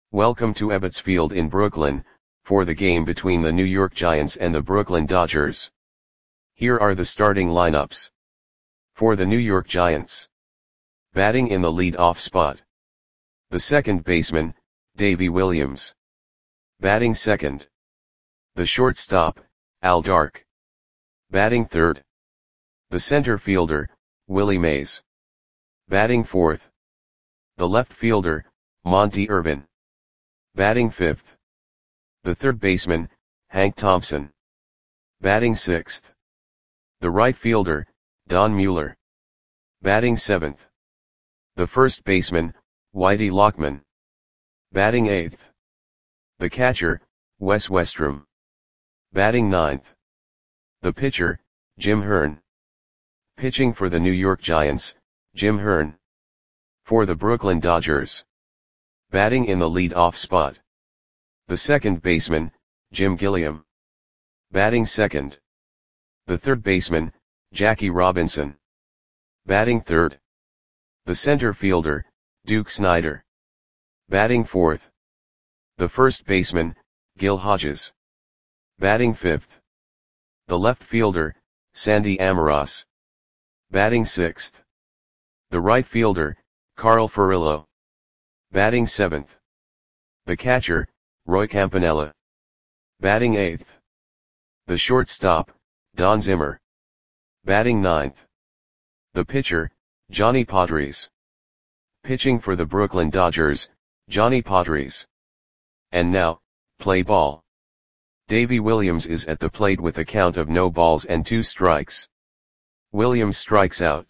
Welcome to Ebbets Field in Brooklyn, for the game between the New York Giants and the Brooklyn Dodgers. Here are the starting lineups. For the New York Giants. Batting in the lead-off spot. The second baseman, Davey Williams. Batting second. The shortstop, Al Dark. Batting third. The center fielder, Willie Mays. Batting fourth. The left fielder, Monte Irvin. Batting fifth. The third baseman, Hank Thompson. Batting sixth. The right fielder, Don Mueller. Batting seventh. The first baseman, Whitey Lockman. Batting eighth. The catcher, Wes Westrum. Batting ninth. The pitcher, Jim Hearn. Pitching for the New York Giants, Jim Hearn. For the Brooklyn Dodgers. Batting in the lead-off spot. The second baseman, Jim Gilliam. Batting second. The third baseman, Jackie Robinson. Batting third. The center fielder, Duke Snider. Batting fourth. The first baseman, Gil Hodges. Batting fifth. The left fielder, Sandy Almiroz. Batting sixth. The right fielder, Carl Furillo. Batting seventh. The catcher, Roy Campanella. Batting eighth. The shortstop, Don Zimmer. Batting ninth. The pitcher, Johnny Podres. Pitching for the Brooklyn Dodgers, Johnny Podres. And now, play ball. Davey Williams is at the plate with a count of no balls and 2 strikes. Williams strikes out.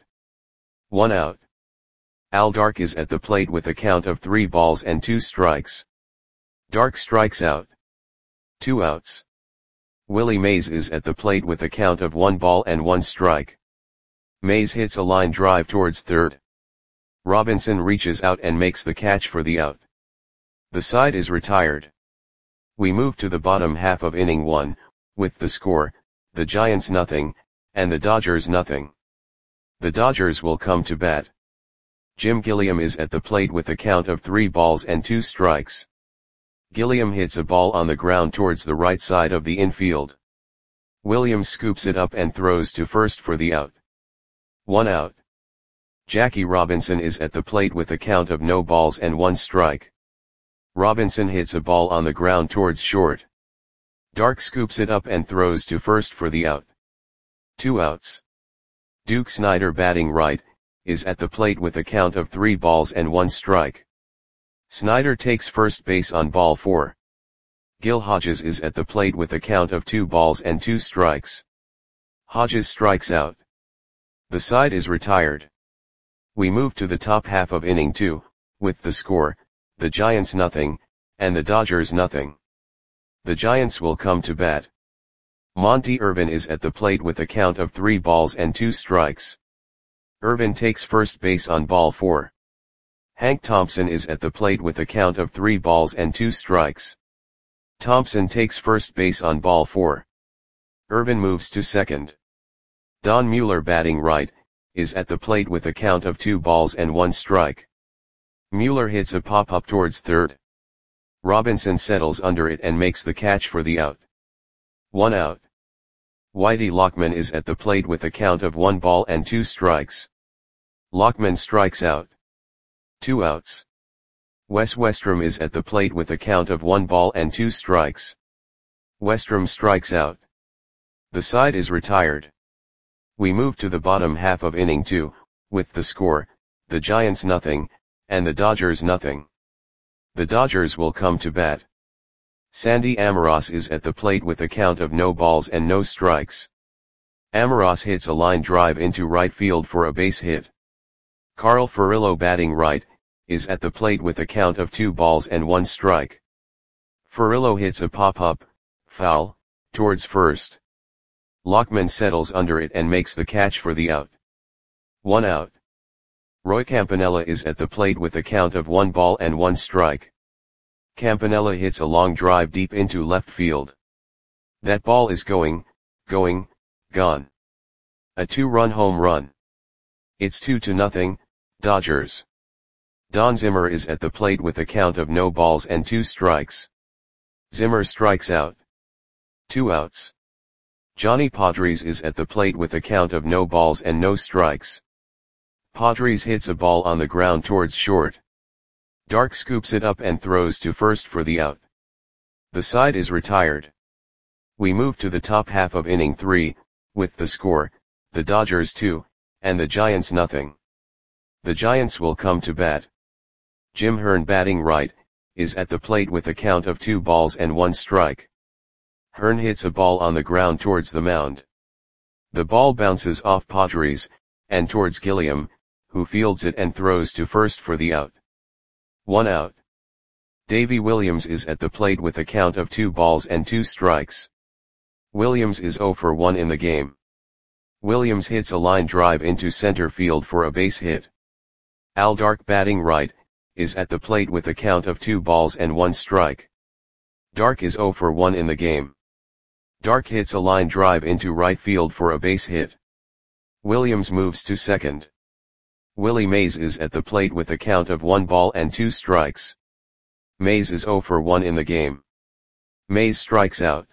1 out. Al Dark is at the plate with a count of 3 balls and 2 strikes. Dark strikes out. 2 outs. Willie Mays is at the plate with a count of 1 ball and 1 strike. Mays hits a line drive towards third. Robinson reaches out and makes the catch for the out. The side is retired. We move to the bottom half of inning 1, with the score, the Giants nothing, and the Dodgers nothing. The Dodgers will come to bat. Jim Gilliam is at the plate with a count of 3 balls and 2 strikes. Gilliam hits a ball on the ground towards the right side of the infield. Williams scoops it up and throws to first for the out. 1 out. Jackie Robinson is at the plate with a count of no balls and 1 strike. Robinson hits a ball on the ground towards short. Dark scoops it up and throws to first for the out. 2 outs. Duke Snider, batting right, is at the plate with a count of 3 balls and 1 strike. Snider takes first base on ball 4. Gil Hodges is at the plate with a count of 2 balls and 2 strikes. Hodges strikes out. The side is retired. We move to the top half of inning 2, with the score, the Giants nothing, and the Dodgers nothing. The Giants will come to bat. Monte Irvin is at the plate with a count of 3 balls and 2 strikes. Irvin takes first base on ball 4. Hank Thompson is at the plate with a count of 3 balls and 2 strikes. Thompson takes first base on ball 4. Irvin moves to second. Don Mueller, batting right, is at the plate with a count of 2 balls and 1 strike. Mueller hits a pop-up towards third. Robinson settles under it and makes the catch for the out. 1 out. Whitey Lockman is at the plate with a count of 1 ball and 2 strikes. Lockman strikes out. 2 outs. Wes Westrum is at the plate with a count of 1 ball and 2 strikes. Westrum strikes out. The side is retired. We move to the bottom half of inning 2, with the score, the Giants nothing, and the Dodgers nothing. The Dodgers will come to bat. Sandy Almiroz is at the plate with a count of no balls and no strikes. Almiroz hits a line drive into right field for a base hit. Carl Furillo, batting right, is at the plate with a count of 2 balls and 1 strike. Furillo hits a pop-up, foul, towards first. Lockman settles under it and makes the catch for the out. 1 out. Roy Campanella is at the plate with a count of 1 ball and 1 strike. Campanella hits a long drive deep into left field. That ball is gone. A 2-run home run. It's 2-0, Dodgers. Don Zimmer is at the plate with a count of no balls and 2 strikes. Zimmer strikes out. 2 outs. Johnny Padres is at the plate with a count of no balls and no strikes. Padres hits a ball on the ground towards short. Dark scoops it up and throws to first for the out. The side is retired. We move to the top half of inning 3, with the score, the Dodgers 2, and the Giants nothing. The Giants will come to bat. Jim Hearn, batting right, is at the plate with a count of 2 balls and 1 strike. Hearn hits a ball on the ground towards the mound. The ball bounces off Padres, and towards Gilliam, who fields it and throws to first for the out. 1 out. Davy Williams is at the plate with a count of 2 balls and 2 strikes. Williams is 0 for 1 in the game. Williams hits a line drive into center field for a base hit. Al Dark, batting right, is at the plate with a count of 2 balls and 1 strike. Dark is 0 for 1 in the game. Dark hits a line drive into right field for a base hit. Williams moves to second. Willie Mays is at the plate with a count of 1 ball and 2 strikes. Mays is 0 for 1 in the game. Mays strikes out.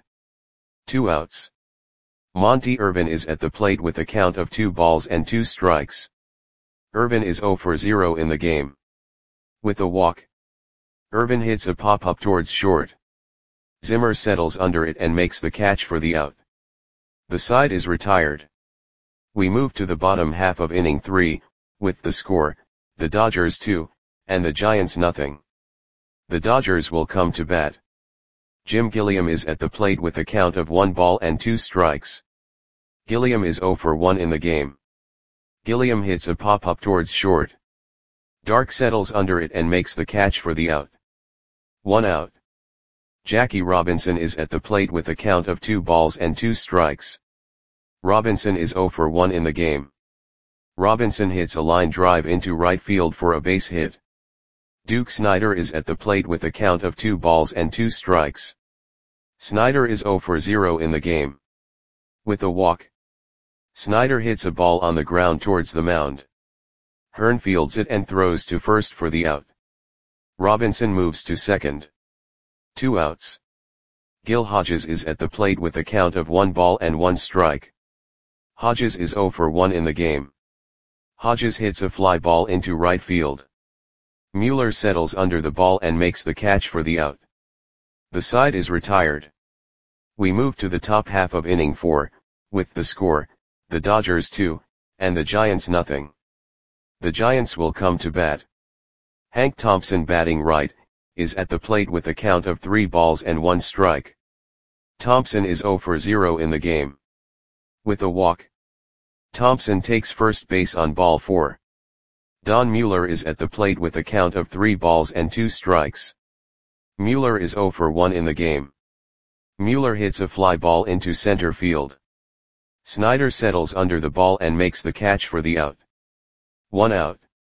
2 outs. Monty Irvin is at the plate with a count of 2 balls and 2 strikes. Irvin is 0 for 0 in the game. With a walk. Irvin hits a pop-up towards short. Zimmer settles under it and makes the catch for the out. The side is retired. We move to the bottom half of inning 3, with the score, the Dodgers 2, and the Giants nothing. The Dodgers will come to bat. Jim Gilliam is at the plate with a count of 1 ball and 2 strikes. Gilliam is 0 for 1 in the game. Gilliam hits a pop-up towards short. Dark settles under it and makes the catch for the out. 1 out. Jackie Robinson is at the plate with a count of 2 balls and 2 strikes. Robinson is 0 for 1 in the game. Robinson hits a line drive into right field for a base hit. Duke Snider is at the plate with a count of 2 balls and 2 strikes. Snider is 0 for 0 in the game. With a walk. Snider hits a ball on the ground towards the mound. Hearn fields it and throws to first for the out. Robinson moves to second. 2 outs. Gil Hodges is at the plate with a count of 1 ball and 1 strike. Hodges is 0 for 1 in the game. Hodges hits a fly ball into right field. Mueller settles under the ball and makes the catch for the out. The side is retired. We move to the top half of inning 4, with the score, the Dodgers 2, and the Giants nothing. The Giants will come to bat. Hank Thompson, batting right, is at the plate with a count of 3 balls and 1 strike. Thompson is 0 for 0 in the game. With a walk. Thompson takes first base on ball 4. Don Mueller is at the plate with a count of 3 balls and 2 strikes. Mueller is 0 for 1 in the game. Mueller hits a fly ball into center field. Snider settles under the ball and makes the catch for the out. 1 out.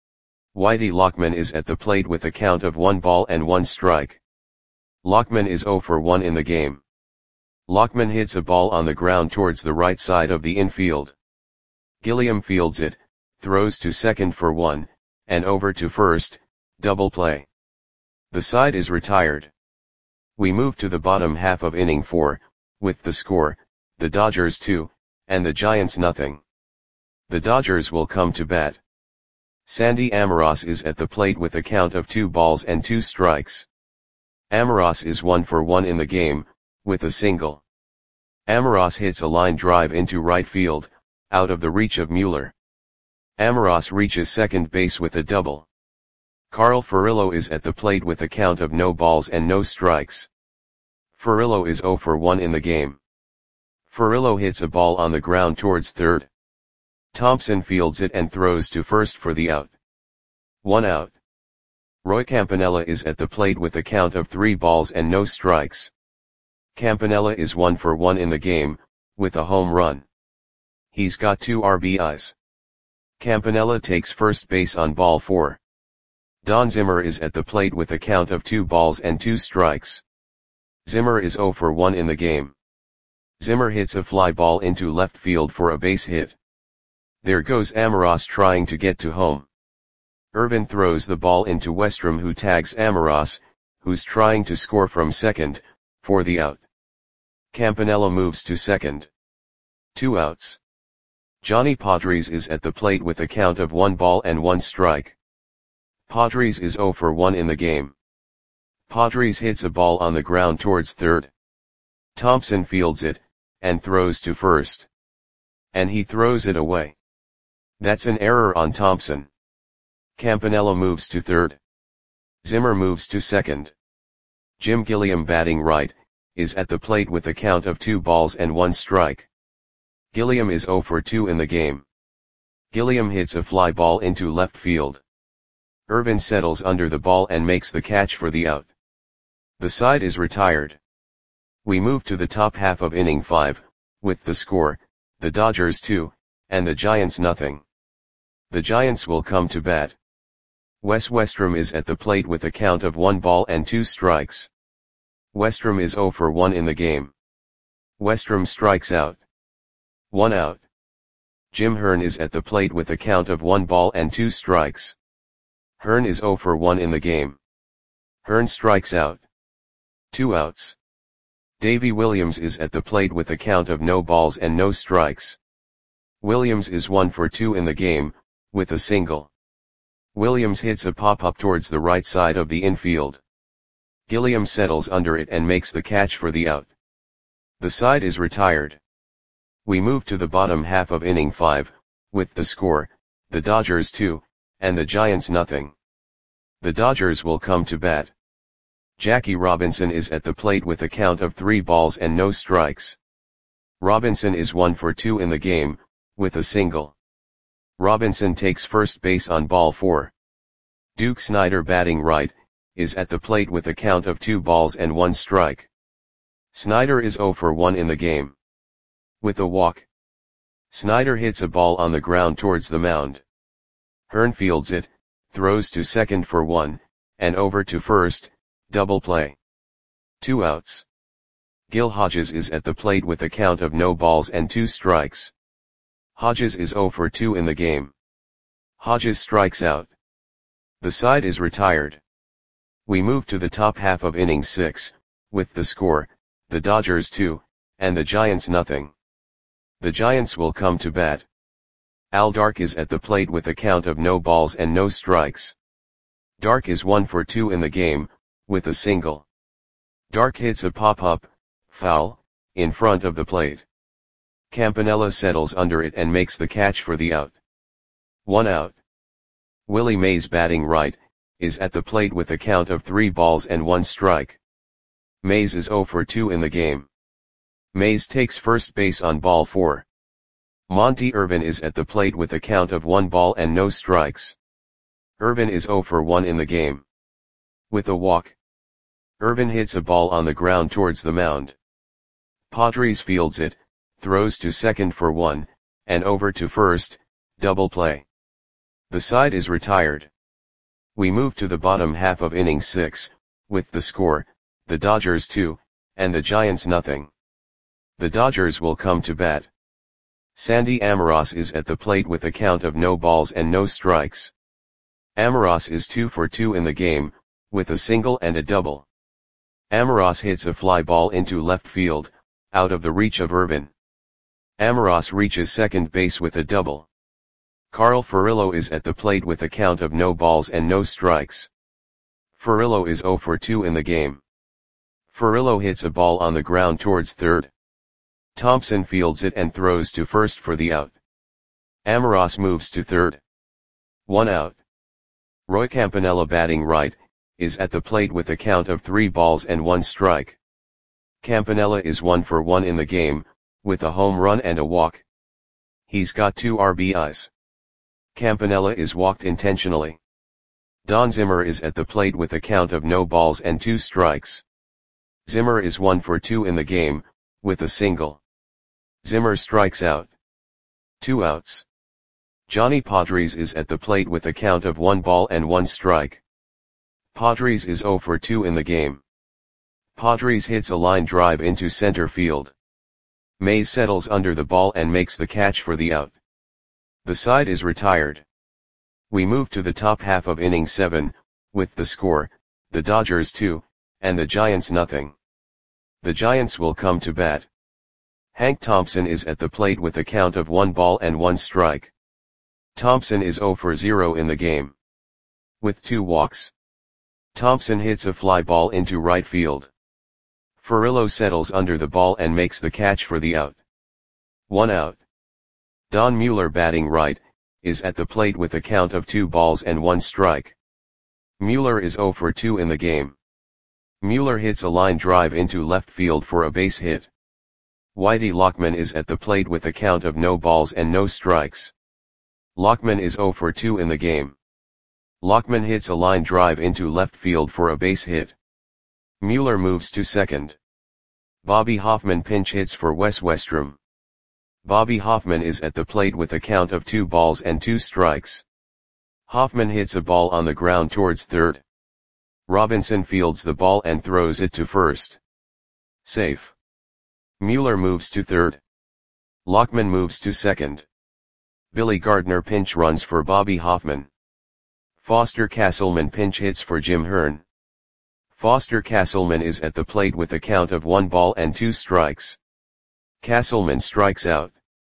Whitey Lockman is at the plate with a count of 1 ball and 1 strike. Lockman is 0 for 1 in the game. Lockman hits a ball on the ground towards the right side of the infield. Gilliam fields it, throws to second for 1, and over to first, double play. The side is retired. We move to the bottom half of inning 4, with the score, the Dodgers 2, and the Giants nothing. The Dodgers will come to bat. Sandy Amoros is at the plate with a count of 2 balls and 2 strikes. Amoros is 1 for 1 in the game, with a single. Amoros hits a line drive into right field, out of the reach of Mueller. Amoros reaches second base with a double. Carl Furillo is at the plate with a count of no balls and no strikes. Furillo is 0 for 1 in the game. Furillo hits a ball on the ground towards third. Thompson fields it and throws to first for the out. 1 out. Roy Campanella is at the plate with a count of 3 balls and no strikes. Campanella is 1 for 1 in the game, with a home run. He's got 2 RBIs. Campanella takes first base on ball 4. Don Zimmer is at the plate with a count of 2 balls and 2 strikes. Zimmer is 0 for 1 in the game. Zimmer hits a fly ball into left field for a base hit. There goes Amoros trying to get to home. Irvin throws the ball into Westrom, who tags Amoros, who's trying to score from second, for the out. Campanella moves to second. 2 outs. Johnny Padres is at the plate with a count of 1 ball and 1 strike. Padres is 0 for 1 in the game. Padres hits a ball on the ground towards third. Thompson fields it, and throws to first. And he throws it away. That's an error on Thompson. Campanella moves to third. Zimmer moves to second. Jim Gilliam, batting right, is at the plate with a count of 2 balls and 1 strike. Gilliam is 0 for 2 in the game. Gilliam hits a fly ball into left field. Irvin settles under the ball and makes the catch for the out. The side is retired. We move to the top half of inning 5, with the score, the Dodgers 2, and the Giants nothing. The Giants will come to bat. Wes Westrom is at the plate with a count of 1 ball and 2 strikes. Westrom is 0 for 1 in the game. Westrom strikes out. 1 out. Jim Hearn is at the plate with a count of 1 ball and 2 strikes. Hearn is 0 for 1 in the game. Hearn strikes out. 2 outs. Davy Williams is at the plate with a count of no balls and no strikes. Williams is 1 for 2 in the game, with a single. Williams hits a pop-up towards the right side of the infield. Gilliam settles under it and makes the catch for the out. The side is retired. We move to the bottom half of inning 5, with the score, the Dodgers 2, and the Giants nothing. The Dodgers will come to bat. Jackie Robinson is at the plate with a count of 3 balls and no strikes. Robinson is 1 for 2 in the game, with a single. Robinson takes first base on ball 4. Duke Snider, batting right, is at the plate with a count of 2 balls and 1 strike. Snider is 0 for 1 in the game. With a walk. Snider hits a ball on the ground towards the mound. Hearn fields it, throws to second for 1, and over to first, double play. 2 outs. Gil Hodges is at the plate with a count of no balls and 2 strikes. Hodges is 0 for 2 in the game. Hodges strikes out. The side is retired. We move to the top half of inning 6, with the score, the Dodgers 2, and the Giants nothing. The Giants will come to bat. Al Dark is at the plate with a count of no balls and no strikes. Dark is 1 for 2 in the game, with a single. Dark hits a pop-up, foul, in front of the plate. Campanella settles under it and makes the catch for the out. 1 out. Willie Mays, batting right, is at the plate with a count of 3 balls and 1 strike. Mays is 0 for 2 in the game. Mays takes first base on ball 4. Monty Irvin is at the plate with a count of 1 ball and no strikes. Irvin is 0 for 1 in the game. With a walk. Irvin hits a ball on the ground towards the mound. Padres fields it, throws to second for 1, and over to first, double play. The side is retired. We move to the bottom half of inning 6, with the score, the Dodgers 2, and the Giants nothing. The Dodgers will come to bat. Sandy Amoros is at the plate with a count of no balls and no strikes. Amoros is 2 for 2 in the game, with a single and a double. Amoros hits a fly ball into left field, out of the reach of Irvin. Amoros reaches second base with a double. Carl Furillo is at the plate with a count of no balls and no strikes. Furillo is 0 for 2 in the game. Furillo hits a ball on the ground towards third. Thompson fields it and throws to first for the out. Amoros moves to third. 1 out. Roy Campanella, batting right, is at the plate with a count of 3 balls and 1 strike. Campanella is 1 for 1 in the game, with a home run and a walk. He's got 2 RBIs. Campanella is walked intentionally. Don Zimmer is at the plate with a count of no balls and 2 strikes. Zimmer is 1 for 2 in the game, with a single. Zimmer strikes out. 2 outs. Johnny Padres is at the plate with a count of 1 ball and 1 strike. Padres is 0 for 2 in the game. Padres hits a line drive into center field. Mays settles under the ball and makes the catch for the out. The side is retired. We move to the top half of inning 7, with the score, the Dodgers 2, and the Giants nothing. The Giants will come to bat. Hank Thompson is at the plate with a count of 1 ball and 1 strike. Thompson is 0 for 0 in the game. With 2 walks. Thompson hits a fly ball into right field. Furillo settles under the ball and makes the catch for the out. 1 out. Don Mueller, batting right, is at the plate with a count of 2 balls and 1 strike. Mueller is 0 for 2 in the game. Mueller hits a line drive into left field for a base hit. Whitey Lockman is at the plate with a count of no balls and no strikes. Lockman is 0 for 2 in the game. Lockman hits a line drive into left field for a base hit. Mueller moves to second. Bobby Hoffman pinch hits for Wes Westrom. Bobby Hoffman is at the plate with a count of 2 balls and 2 strikes. Hoffman hits a ball on the ground towards third. Robinson fields the ball and throws it to first. Safe. Mueller moves to third. Lockman moves to second. Billy Gardner pinch runs for Bobby Hoffman. Foster Castleman pinch hits for Jim Hearn. Foster Castleman is at the plate with a count of 1 ball and 2 strikes. Castleman strikes out.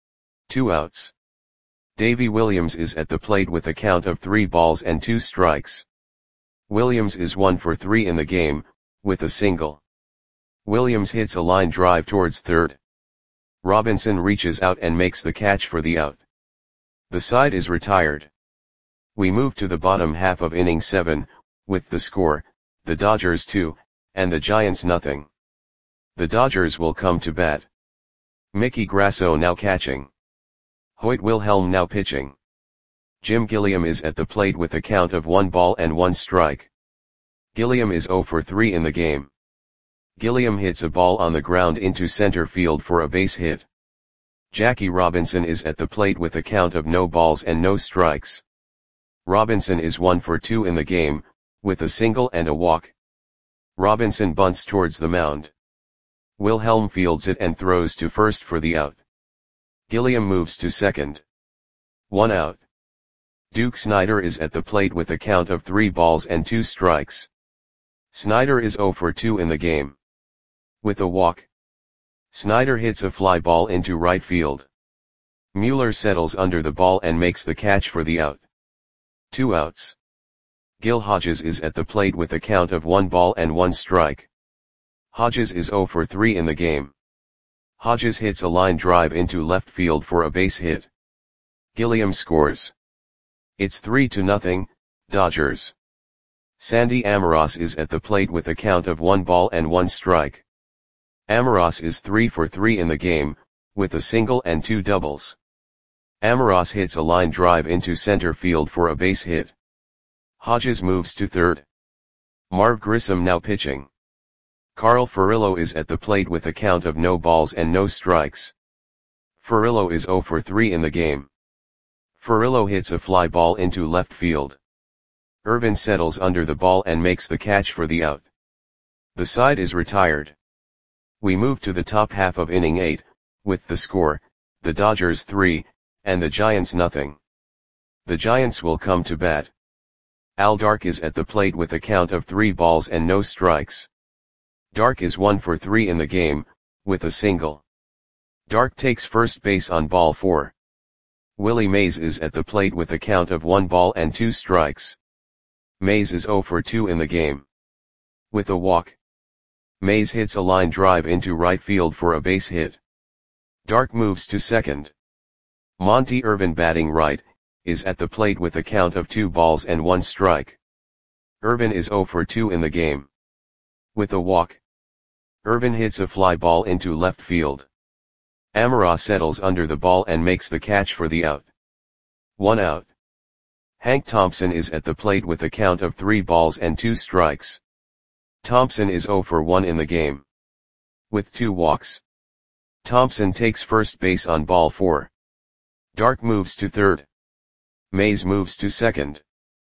2 outs. Davy Williams is at the plate with a count of 3 balls and 2 strikes. Williams is 1 for 3 in the game, with a single. Williams hits a line drive towards third. Robinson reaches out and makes the catch for the out. The side is retired. We move to the bottom half of inning 7, with the score, the Dodgers 2, and the Giants nothing. The Dodgers will come to bat. Mickey Grasso now catching. Hoyt Wilhelm now pitching. Jim Gilliam is at the plate with a count of 1 ball and 1 strike. Gilliam is 0 for 3 in the game. Gilliam hits a ball on the ground into center field for a base hit. Jackie Robinson is at the plate with a count of no balls and no strikes. Robinson is 1 for 2 in the game, with a single and a walk. Robinson bunts towards the mound. Wilhelm fields it and throws to first for the out. Gilliam moves to second. 1 out. Duke Snider is at the plate with a count of 3 balls and 2 strikes. Snider is 0 for 2 in the game. With a walk. Snider hits a fly ball into right field. Mueller settles under the ball and makes the catch for the out. 2 outs. Gil Hodges is at the plate with a count of 1 ball and 1 strike. Hodges is 0 for 3 in the game. Hodges hits a line drive into left field for a base hit. Gilliam scores. It's 3-0, Dodgers. Sandy Amoros is at the plate with a count of 1 ball and 1 strike. Amoros is 3 for 3 in the game, with a single and 2 doubles. Amoros hits a line drive into center field for a base hit. Hodges moves to third. Marv Grissom now pitching. Carl Furillo is at the plate with a count of no balls and no strikes. Furillo is 0 for 3 in the game. Furillo hits a fly ball into left field. Irvin settles under the ball and makes the catch for the out. The side is retired. We move to the top half of inning 8, with the score, the Dodgers 3, and the Giants nothing. The Giants will come to bat. Al Dark is at the plate with a count of 3 balls and no strikes. Dark is 1 for 3 in the game, with a single. Dark takes first base on ball 4. Willie Mays is at the plate with a count of 1 ball and 2 strikes. Mays is 0 for 2 in the game. With a walk. Mays hits a line drive into right field for a base hit. Dark moves to second. Monty Irvin, batting right, is at the plate with a count of 2 balls and 1 strike. Irvin is 0 for 2 in the game. With a walk. Irvin hits a fly ball into left field. Amoros settles under the ball and makes the catch for the out. 1 out. Hank Thompson is at the plate with a count of 3 balls and 2 strikes. Thompson is 0 for 1 in the game. With 2 walks. Thompson takes first base on ball 4. Dark moves to third. Mays moves to second.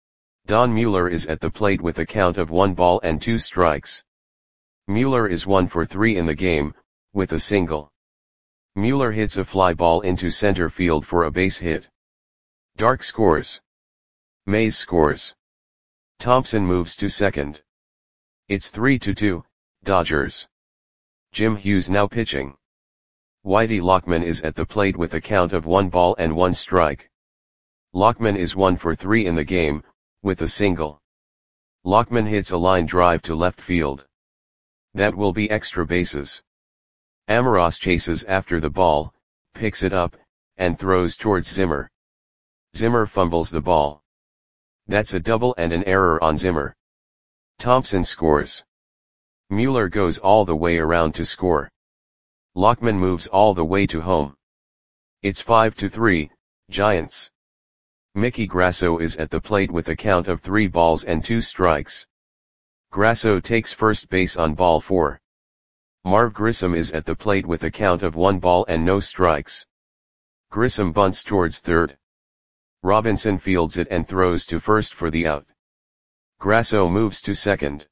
Don Mueller is at the plate with a count of 1 ball and 2 strikes. Mueller is 1 for 3 in the game, with a single. Mueller hits a fly ball into center field for a base hit. Dark scores. Mays scores. Thompson moves to second. It's 3-2, Dodgers. Jim Hughes now pitching. Whitey Lockman is at the plate with a count of 1 ball and 1 strike. Lockman is 1 for 3 in the game, with a single. Lockman hits a line drive to left field. That will be extra bases. Amoros chases after the ball, picks it up, and throws towards Zimmer. Zimmer fumbles the ball. That's a double and an error on Zimmer. Thompson scores. Mueller goes all the way around to score. Lockman moves all the way to home. It's 5-3, Giants. Mickey Grasso is at the plate with a count of 3 balls and 2 strikes. Grasso takes first base on ball 4. Marv Grissom is at the plate with a count of 1 ball and no strikes. Grissom bunts towards third. Robinson fields it and throws to first for the out. Grasso moves to second.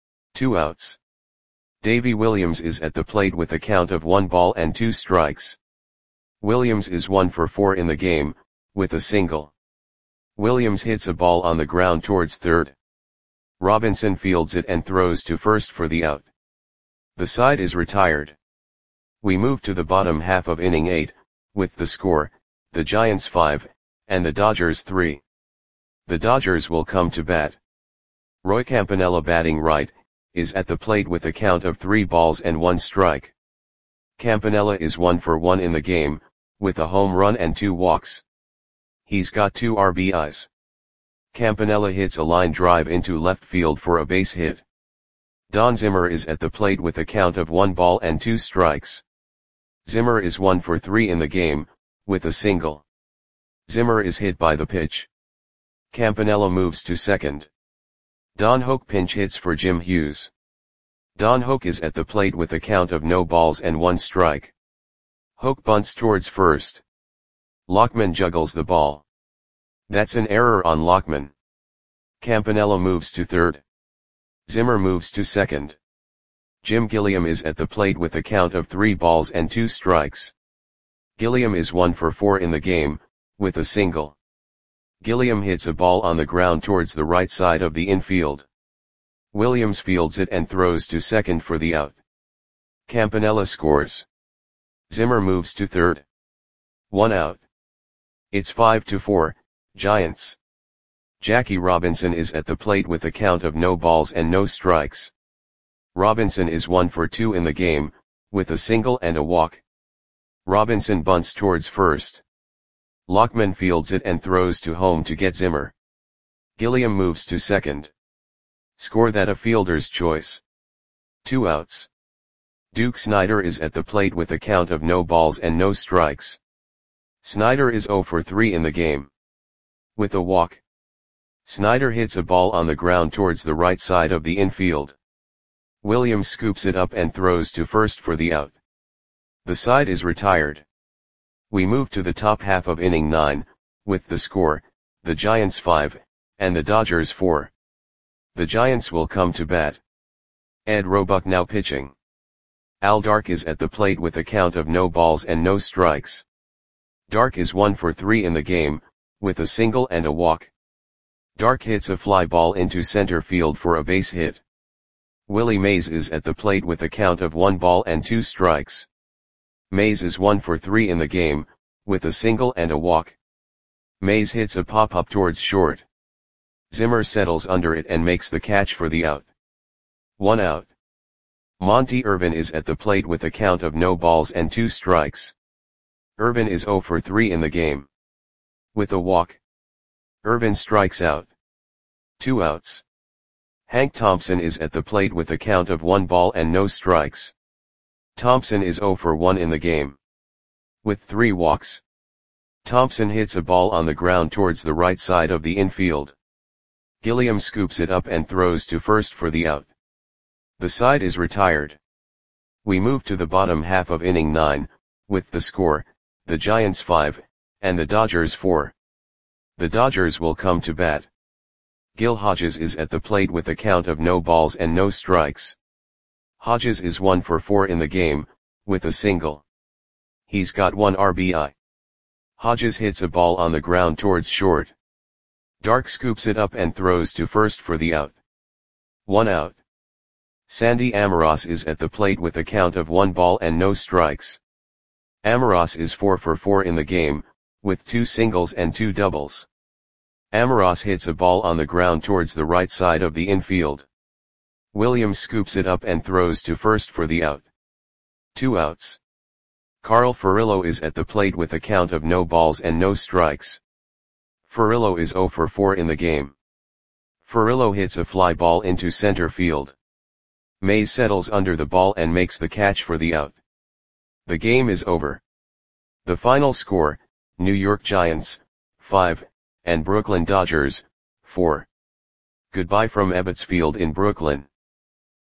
2 outs. Davy Williams is at the plate with a count of 1 ball and 2 strikes. Williams is 1 for 4 in the game, with a single. Williams hits a ball on the ground towards third. Robinson fields it and throws to first for the out. The side is retired. We move to the bottom half of inning 8, with the score, the Giants 5, and the Dodgers 3. The Dodgers will come to bat. Roy Campanella batting right, is at the plate with a count of 3 balls and 1 strike. Campanella is 1 for 1 in the game, with a home run and 2 walks. He's got 2 RBIs. Campanella hits a line drive into left field for a base hit. Don Zimmer is at the plate with a count of 1 ball and 2 strikes. Zimmer is 1 for 3 in the game, with a single. Zimmer is hit by the pitch. Campanella moves to second. Don Hoak pinch hits for Jim Hughes. Don Hoak is at the plate with a count of no balls and 1 strike. Hoak bunts towards first. Lockman juggles the ball. That's an error on Lockman. Campanella moves to third. Zimmer moves to second. Jim Gilliam is at the plate with a count of 3 balls and 2 strikes. Gilliam is 1 for 4 in the game, with a single. Gilliam hits a ball on the ground towards the right side of the infield. Williams fields it and throws to second for the out. Campanella scores. Zimmer moves to third. 1 out. It's 5-4, Giants. Jackie Robinson is at the plate with a count of no balls and no strikes. Robinson is 1 for 2 in the game, with a single and a walk. Robinson bunts towards first. Lockman fields it and throws to home to get Zimmer. Gilliam moves to second. Score that a fielder's choice. 2 outs. Duke Snider is at the plate with a count of no balls and no strikes. Snider is 0 for 3 in the game. With a walk. Snider hits a ball on the ground towards the right side of the infield. Williams scoops it up and throws to first for the out. The side is retired. We move to the top half of inning 9, with the score, the Giants 5, and the Dodgers 4. The Giants will come to bat. Ed Roebuck now pitching. Al Dark is at the plate with a count of no balls and no strikes. Dark is 1 for 3 in the game, with a single and a walk. Dark hits a fly ball into center field for a base hit. Willie Mays is at the plate with a count of 1 ball and 2 strikes. Mays is 1 for 3 in the game, with a single and a walk. Mays hits a pop-up towards short. Zimmer settles under it and makes the catch for the out. 1 out. Monty Irvin is at the plate with a count of no balls and 2 strikes. Irvin is 0 for 3 in the game. With a walk. Irvin strikes out. 2 outs. Hank Thompson is at the plate with a count of 1 ball and no strikes. Thompson is 0 for 1 in the game. With 3 walks. Thompson hits a ball on the ground towards the right side of the infield. Gilliam scoops it up and throws to first for the out. The side is retired. We move to the bottom half of inning 9, with the score, the Giants 5, and the Dodgers 4. The Dodgers will come to bat. Gil Hodges is at the plate with a count of no balls and no strikes. Hodges is 1 for 4 in the game, with a single. He's got 1 RBI. Hodges hits a ball on the ground towards short. Dark scoops it up and throws to first for the out. 1 out. Sandy Amoros is at the plate with a count of 1 ball and no strikes. Amoros is 4 for 4 in the game, with 2 singles and 2 doubles. Amoros hits a ball on the ground towards the right side of the infield. Williams scoops it up and throws to first for the out. 2 outs. Carl Furillo is at the plate with a count of no balls and no strikes. Furillo is 0 for 4 in the game. Furillo hits a fly ball into center field. Mays settles under the ball and makes the catch for the out. The game is over. The final score, New York Giants, 5, and Brooklyn Dodgers, 4. Goodbye from Ebbets Field in Brooklyn.